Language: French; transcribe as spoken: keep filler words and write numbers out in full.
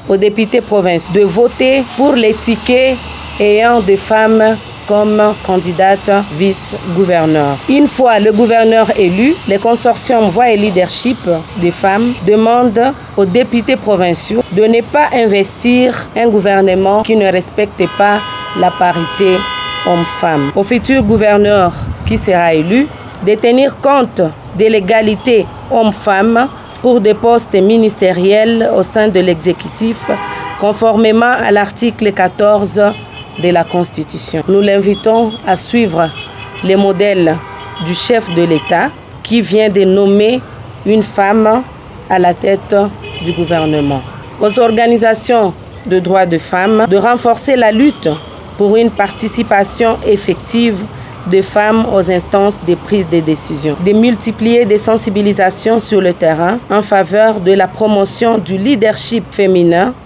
aux députés provinciaux de voter pour les tickets ayant des femmes comme candidate vice-gouverneur. Une fois le gouverneur élu, les consortiums Voix et Leadership des femmes demandent aux députés provinciaux de ne pas investir un gouvernement qui ne respecte pas la parité homme-femme. Au futur gouverneur qui sera élu, de tenir compte de l'égalité homme-femme pour des postes ministériels au sein de l'exécutif, conformément à l'article quatorze de la Constitution. Nous l'invitons à suivre les modèles du chef de l'État qui vient de nommer une femme à la tête du gouvernement. Aux organisations de droits de femmes de renforcer la lutte pour une participation effective des femmes aux instances de prise de décision, de multiplier des sensibilisations sur le terrain en faveur de la promotion du leadership féminin